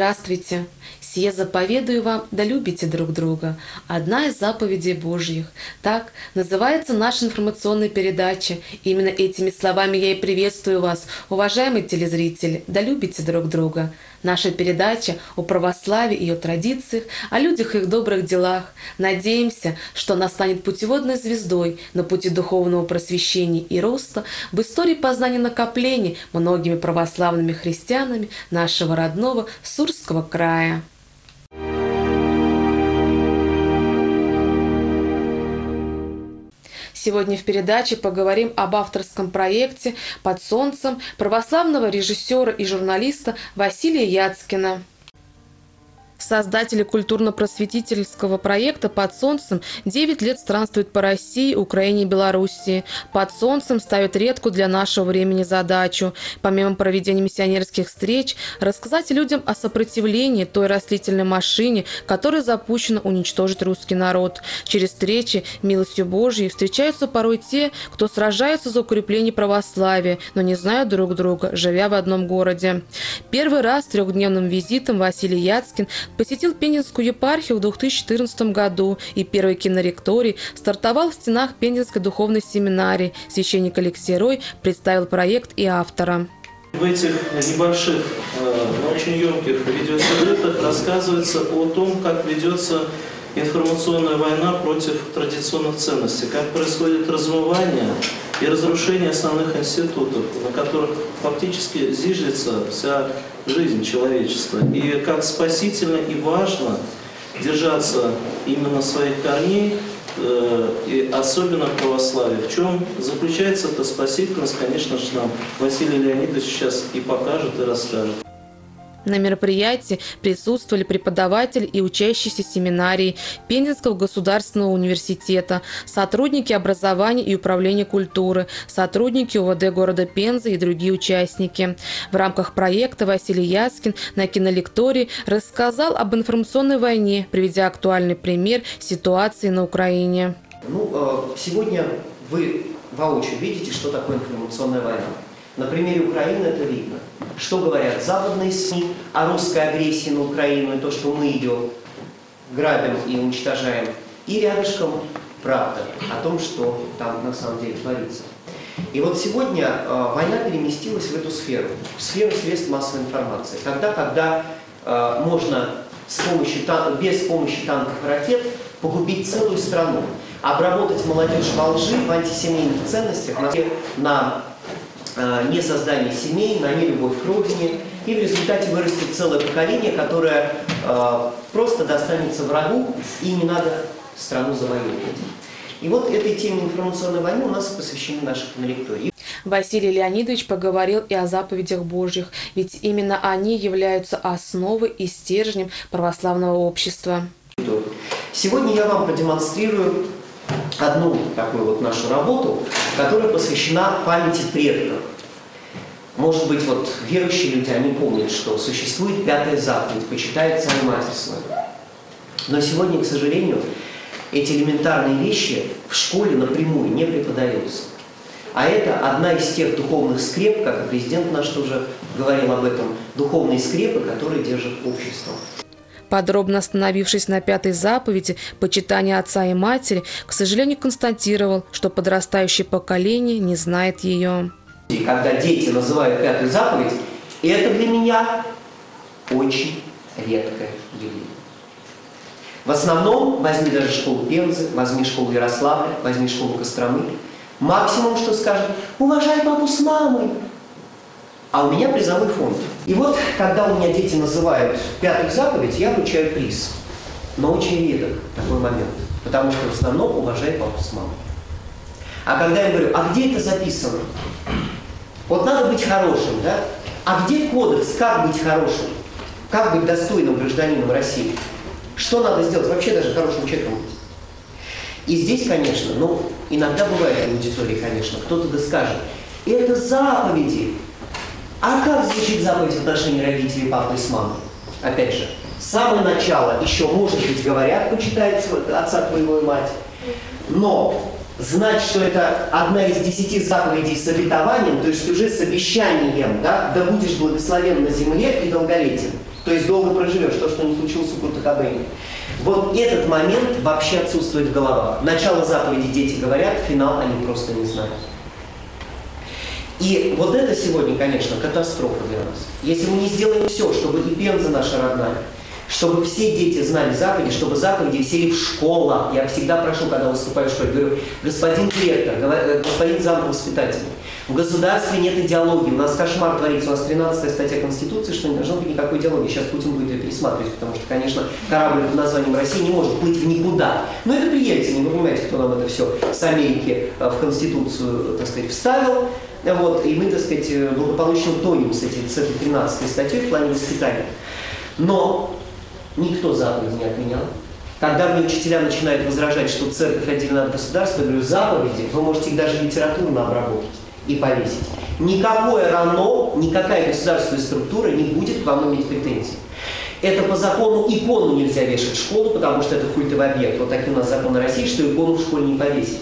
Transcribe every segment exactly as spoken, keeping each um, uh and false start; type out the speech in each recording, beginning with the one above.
Здравствуйте! «Сие заповедую вам, да любите друг друга» – одна из заповедей Божьих. Так называется наша информационная передача. Именно этими словами я и приветствую вас, уважаемые телезрители, да любите друг друга. Наша передача о православии и о традициях, о людях и их добрых делах. Надеемся, что она станет путеводной звездой на пути духовного просвещения и роста в истории познания накоплений многими православными христианами нашего родного Сурского края. Сегодня в передаче поговорим об авторском проекте «Под солнцем» православного режиссера и журналиста Василия Яцкина. Создатели культурно-просветительского проекта «Под солнцем» девять лет странствуют по России, Украине и Белоруссии. «Под солнцем» ставит редкую для нашего времени задачу, помимо проведения миссионерских встреч, рассказать людям о сопротивлении той растительной машине, которая запущена уничтожить русский народ. Через встречи, милостью Божьей, встречаются порой те, кто сражаются за укрепление православия, но не знают друг друга, живя в одном городе. Первый раз трехдневным визитом Василий Яцкин посетил Пензенскую епархию в две тысячи четырнадцатом году, и первый киноректорий стартовал в стенах Пензенской духовной семинарии. Священник Алексей Рой представил проект и автора. В этих небольших, но очень емких видеосюжетах рассказывается о том, как ведется информационная война против традиционных ценностей, как происходит размывание и разрушение основных институтов, на которых фактически зиждется вся жизнь человечества. И как спасительно и важно держаться именно своих корней, э, и особенно православия. В чем заключается эта спасительность, конечно же, нам Василий Леонидович сейчас и покажет, и расскажет. На мероприятии присутствовали преподаватели и учащиеся семинарии Пензенского государственного университета, сотрудники образования и управления культуры, сотрудники УВД города Пензы и другие участники. В рамках проекта Василий Яцкин на кинолектории рассказал об информационной войне, приведя актуальный пример ситуации на Украине. Ну, сегодня вы воочию видите, что такое информационная война. На примере Украины это видно. Что говорят западные СМИ о русской агрессии на Украину и то, что мы ее грабим и уничтожаем. И рядышком правда о том, что там на самом деле творится. И вот сегодня э, война переместилась в эту сферу, в сферу средств массовой информации. Тогда, когда э, можно с помощью тан- без помощи танков и ракет погубить целую страну, обработать молодежь во лжи, в антисемейных ценностях, на, на не создание семей, на нелюбовь к родине, и в результате вырастет целое поколение, которое э, просто достанется врагу, и не надо страну завоевывать. И вот этой теме информационной войны у нас посвящены наши кинолектории. Василий Леонидович поговорил и о заповедях Божьих, ведь именно они являются основой и стержнем православного общества. Сегодня я вам продемонстрирую одну такую вот нашу работу, которая посвящена памяти предков. Может быть, вот верующие люди, они помнят, что существует пятая заповедь «Почитай отца и матерь свою». Но сегодня, к сожалению, эти элементарные вещи в школе напрямую не преподаются. А это одна из тех духовных скреп, как и президент наш тоже говорил об этом, духовные скрепы, которые держат общество. Подробно остановившись на пятой заповеди «Почитание отца и матери», к сожалению, констатировал, что подрастающее поколение не знает ее. И когда дети называют пятую заповедь, это для меня очень редкое явление. В основном, возьми даже школу Пензы, возьми школу Ярославля, возьми школу Костромы, максимум, что скажут: «Уважай папу с мамой». А у меня призовой фонд. И вот, когда у меня дети называют пятую заповедь, я вручаю приз. Но очень редко такой момент. Потому что в основном уважай папу с мамой. А когда я говорю: а где это записано? Вот надо быть хорошим, да? А где кодекс, как быть хорошим? Как быть достойным гражданином России? Что надо сделать? Вообще даже хорошим человеком быть. И здесь, конечно, ну, иногда бывает в аудитории, конечно, кто-то да скажет: это заповеди. А как звучит заповедь в отношении родителей, папы и с мамой? Опять же, с самого начала еще, может быть, говорят: почитай отца твоего и мать. Но знать, что это одна из десяти заповедей с обетованием, то есть уже с обещанием, да, да будешь благословен на земле и долголетен, То есть долго проживешь, то, что не случилось у Курта Кобейна. Вот этот момент вообще отсутствует в головах. Начало заповеди дети говорят, финал они просто не знают. И вот это сегодня, конечно, катастрофа для нас. Если мы не сделаем все, чтобы и Пенза наша родная, чтобы все дети знали заповеди, чтобы заповеди висели в школах. Я всегда прошу, когда выступаю в школе, говорю, господин директор, господин замвоспитатель, в государстве нет идеологии. У нас кошмар творится, у нас тринадцатая статья Конституции, что не должно быть никакой идеологии. Сейчас Путин будет ее пересматривать, потому что, конечно, корабль под названием Россия не может плыть в никуда. Но это при Ельцине, вы понимаете, кто нам это все с Америки в Конституцию, так сказать, вставил. Вот, и мы, так сказать, благополучно тонем с, этой, с этой тринадцатой статьей в плане воспитания. Но никто заповеди не отменял. Когда мне учителя начинают возражать, что церковь отдельно от государства, я говорю, заповеди, вы можете их даже литературно обработать и повесить. Никакое равно, никакая государственная структура не будет к вам иметь претензий. Это по закону икону нельзя вешать в школу, потому что это культовый объект. Вот такие у нас законы России, что икону в школе не повесить.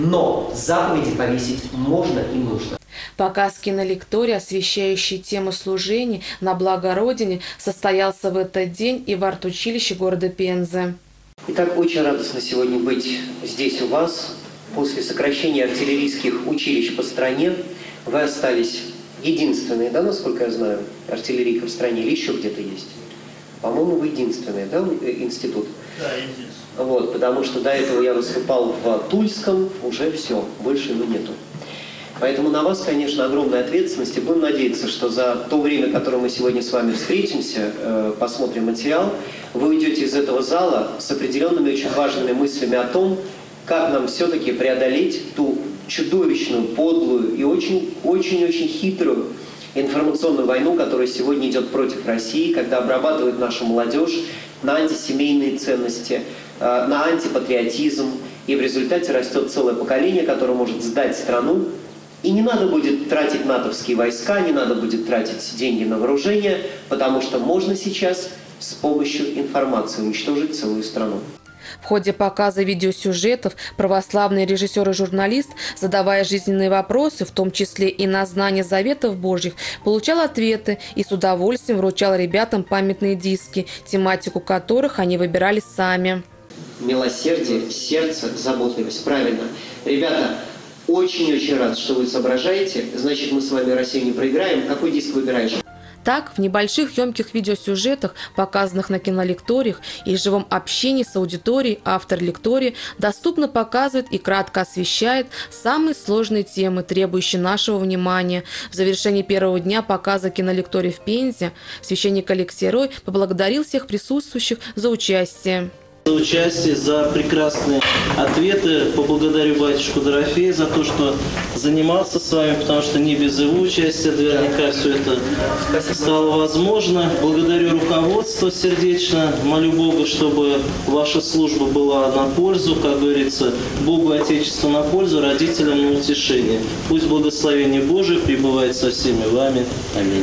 Но заповеди повесить можно и нужно. Показ кинолектории, освещающий тему служений на благо Родине, состоялся в этот день и в арт-училище города Пензы. Итак, очень радостно сегодня быть здесь у вас. После сокращения артиллерийских училищ по стране вы остались единственные, да, насколько я знаю, артиллерийка в стране, или еще где-то есть? По-моему, вы единственный, да, институт? Да, единственный. Вот, потому что до этого я выступал в Тульском, уже все, больше его нету. Поэтому на вас, конечно, огромная ответственность, и будем надеяться, что за то время, которое мы сегодня с вами встретимся, э, посмотрим материал, вы уйдете из этого зала с определенными очень важными мыслями о том, как нам все-таки преодолеть ту чудовищную, подлую и очень-очень-очень хитрую информационную войну, которая сегодня идет против России, когда обрабатывает нашу молодежь на антисемейные ценности, э, на антипатриотизм, и в результате растет целое поколение, которое может сдать страну. И не надо будет тратить натовские войска, не надо будет тратить деньги на вооружение, потому что можно сейчас с помощью информации уничтожить целую страну. В ходе показа видеосюжетов православный режиссер и журналист, задавая жизненные вопросы, в том числе и на знание заветов Божьих, получал ответы и с удовольствием вручал ребятам памятные диски, тематику которых они выбирали сами. Милосердие, сердце, заботливость. Правильно. Ребята, очень-очень рад, что вы соображаете. Значит, мы с вами Россию не проиграем. Какой диск выбираешь? Так, в небольших емких видеосюжетах, показанных на кинолекториях и живом общении с аудиторией, автор лектории доступно показывает и кратко освещает самые сложные темы, требующие нашего внимания. В завершении первого дня показа кинолектории в Пензе священник Алексей Рой поблагодарил всех присутствующих за участие. За участие, за прекрасные ответы. Поблагодарю батюшку Дорофея за то, что занимался с вами, потому что не без его участия наверняка все это стало возможно. Благодарю руководство сердечно. Молю Бога, чтобы ваша служба была на пользу, как говорится, Богу и Отечеству на пользу, родителям на утешение. Пусть благословение Божие пребывает со всеми вами. Аминь.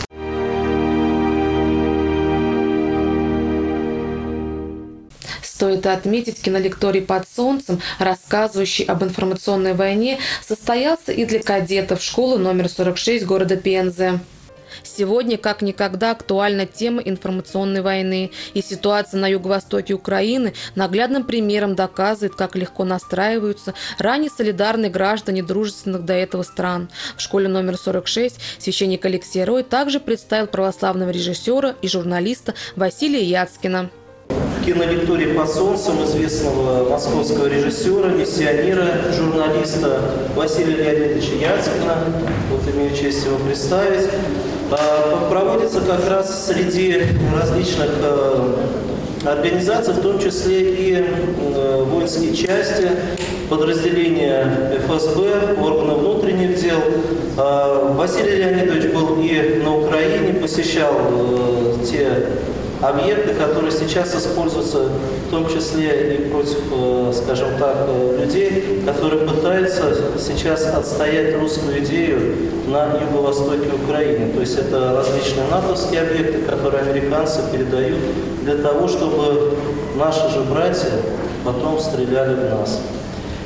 Стоит отметить, кинолекторий «Под солнцем», рассказывающий об информационной войне, состоялся и для кадетов школы номер сорок шесть города Пензы. Сегодня, как никогда, актуальна тема информационной войны, и ситуация на юго-востоке Украины наглядным примером доказывает, как легко настраиваются ранее солидарные граждане дружественных до этого стран. В школе номер сорок шесть священник Алексей Рой также представил православного режиссера и журналиста Василия Яцкина. Кинолектории «Под солнцем» известного московского режиссера, миссионера, журналиста Василия Леонидовича Яцкина, вот имею честь его представить, проводится как раз среди различных организаций, в том числе и воинские части, подразделения эф эс бэ, органы внутренних дел. Василий Леонидович был и на Украине, посещал те объекты, которые сейчас используются в том числе и против, скажем так, людей, которые пытаются сейчас отстоять русскую идею на юго-востоке Украины. То есть это различные натовские объекты, которые американцы передают для того, чтобы наши же братья потом стреляли в нас.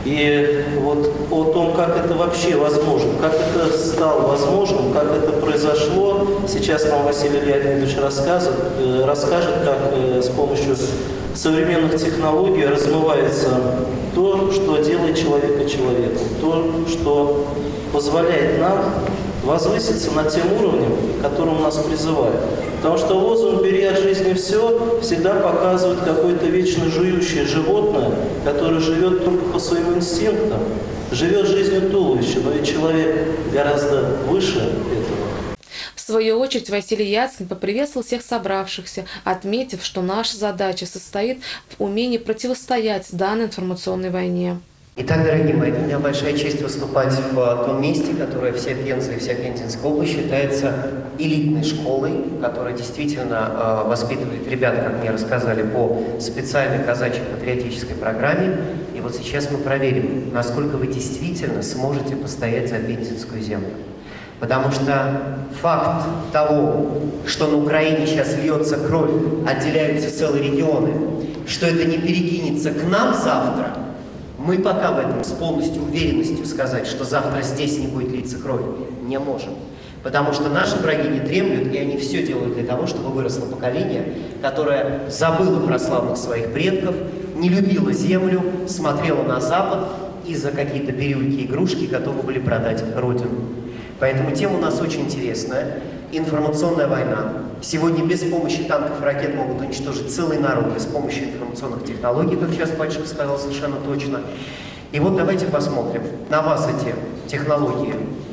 И вот о том, как это вообще возможно, как это стало возможным, как это произошло, сейчас нам Василий Леонидович расскажет, расскажет, как с помощью современных технологий размывается то, что делает человека человеком, то, что позволяет нам возвыситься над тем уровнем, к которому нас призывают. Потому что лозунг «бери от жизни все» всегда показывает какое-то вечно жующее животное, которое живет только по своим инстинктам, живет жизнью туловища, но ведь человек гораздо выше этого. В свою очередь Василий Яцкин поприветствовал всех собравшихся, отметив, что наша задача состоит в умении противостоять данной информационной войне. Итак, дорогие мои, для меня большая честь выступать в том месте, которое вся Пенза и вся Пензенская область считается элитной школой, которая действительно э, воспитывает ребят, как мне рассказали, по специальной казачьей патриотической программе. И вот сейчас мы проверим, насколько вы действительно сможете постоять за Пензенскую землю. Потому что факт того, что на Украине сейчас льется кровь, отделяются целые регионы, что это не перекинется к нам завтра, мы пока в этом с полностью уверенностью сказать, что завтра здесь не будет литься кровь, не можем. Потому что наши враги не дремлют, и они все делают для того, чтобы выросло поколение, которое забыло про славных своих предков, не любило землю, смотрело на Запад и за какие-то бирюльки и игрушки готовы были продать Родину. Поэтому тема у нас очень интересная. Информационная война. Сегодня без помощи танков и ракет могут уничтожить целый народ, без помощи информационных технологий, как сейчас Батюшка сказал совершенно точно. И вот давайте посмотрим, на вас эти технологии,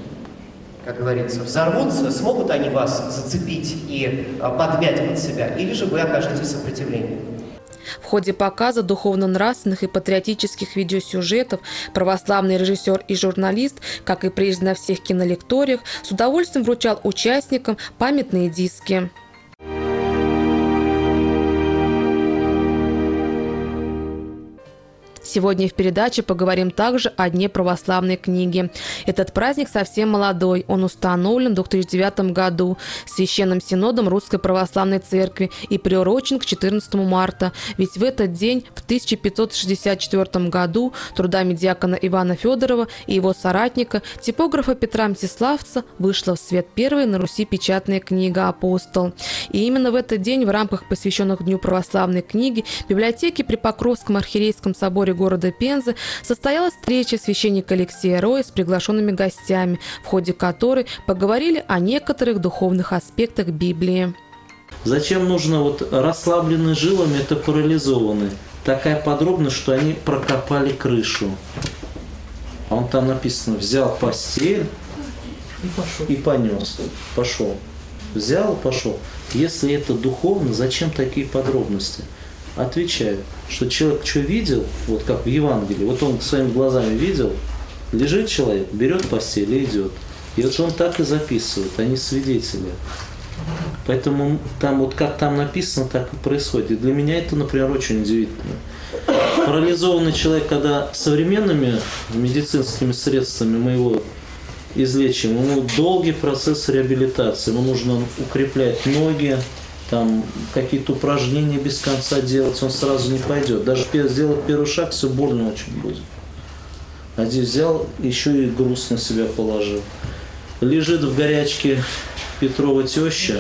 как говорится, взорвутся, смогут они вас зацепить и подмять под себя, или же вы окажете сопротивление. В ходе показа духовно-нравственных и патриотических видеосюжетов православный режиссер и журналист, как и прежде на всех кинолекториях, с удовольствием вручал участникам памятные диски. Сегодня в передаче поговорим также о Дне православной книги. Этот праздник совсем молодой. Он установлен в две тысячи девятом году Священным Синодом Русской Православной Церкви и приурочен к четырнадцатому марта. Ведь в этот день, в тысяча пятьсот шестьдесят четвёртом году, трудами диакона Ивана Федорова и его соратника, типографа Петра Мстиславца, вышла в свет первая на Руси печатная книга «Апостол». И именно в этот день в рамках, посвященных Дню православной книги, в библиотеке при Покровском архиерейском соборе города Пензы состоялась встреча священника Алексея Роя с приглашенными гостями, в ходе которой поговорили о некоторых духовных аспектах Библии. Зачем нужно вот расслабленные жилами, это парализованные? Такая подробность, что они прокопали крышу. А он там написано, взял постель и, пошел. и понес. Пошел. Взял, пошел. Если это духовно, зачем такие подробности? Отвечаю, что человек что видел, вот как в Евангелии, вот он своими глазами видел, лежит человек, берет постель и идет. И вот он так и записывает, они свидетели. Поэтому там вот как там написано, так и происходит. И для меня это, например, очень удивительно. Парализованный человек, когда современными медицинскими средствами мы его излечим, ему долгий процесс реабилитации, ему нужно укреплять ноги, там какие-то упражнения без конца делать, он сразу не пойдет. Даже сделать первый шаг, все больно очень будет. А здесь взял, еще и груз на себя положил. Лежит в горячке Петрова теща.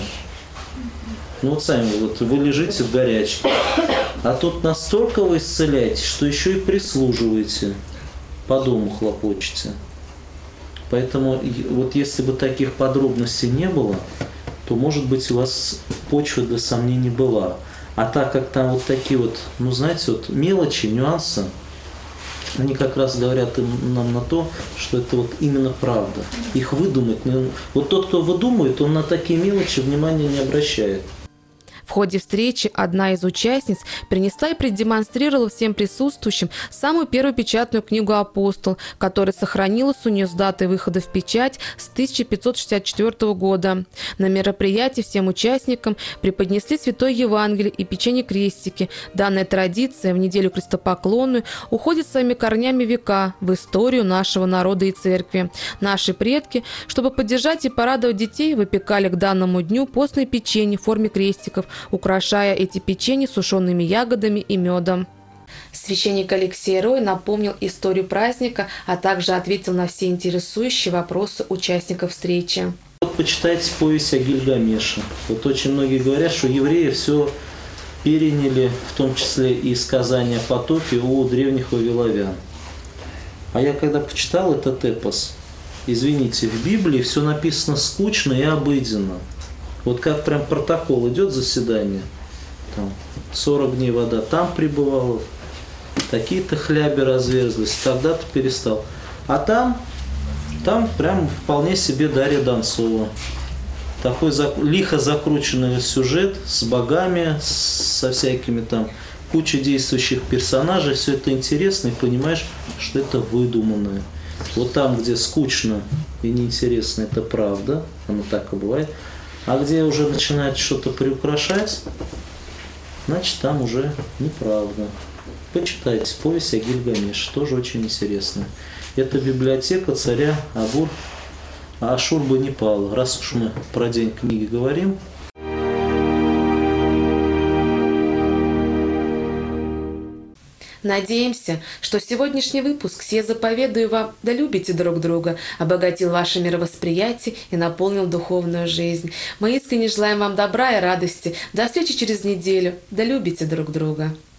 Ну вот сами, вот вы лежите в горячке. А тут настолько вы исцеляете, что еще и прислуживаете, по дому хлопочете. Поэтому вот если бы таких подробностей не было, то, может быть, у вас почва для сомнений была. А так как там вот такие вот, ну, знаете, вот мелочи, нюансы, они как раз говорят нам на то, что это вот именно правда. Их выдумать, вот тот, кто выдумывает, он на такие мелочи внимания не обращает. В ходе встречи одна из участниц принесла и продемонстрировала всем присутствующим самую первую печатную книгу «Апостол», которая сохранилась у нее с датой выхода в печать с тысяча пятьсот шестьдесят четвёртого года. На мероприятии всем участникам преподнесли Святое Евангелие и печенье-крестики. Данная традиция в неделю крестопоклонную уходит своими корнями века в историю нашего народа и церкви. Наши предки, чтобы поддержать и порадовать детей, выпекали к данному дню постное печенье в форме крестиков, украшая эти печенья сушеными ягодами и медом. Священник Алексей Рой напомнил историю праздника, а также ответил на все интересующие вопросы участников встречи. Вот почитайте повесть о Гильгамеше. Вот очень многие говорят, что евреи все переняли, в том числе и сказания о потопе у древних вавиловян. А я когда почитал этот эпос, извините, в Библии все написано скучно и обыденно. Вот как прям протокол идет заседание, там сорок дней вода там пребывала, такие-то хляби разверзлись, тогда-то перестал. А там, там прям вполне себе Дарья Донцова. Такой зак... лихо закрученный сюжет с богами, со всякими там кучей действующих персонажей. Все это интересно, и понимаешь, что это выдуманное. Вот там, где скучно и неинтересно, это правда, оно так и бывает. А где уже начинает что-то приукрашать, значит, там уже неправда. Почитайте повесть о Гильгамеше, тоже очень интересно. Это библиотека царя Агур Ашурбанипала. Раз уж мы про день книги говорим. Надеемся, что сегодняшний выпуск «Сие заповедую вам, да любите друг друга» обогатил ваше мировосприятие и наполнил духовную жизнь. Мы искренне желаем вам добра и радости. До встречи через неделю. Да любите друг друга.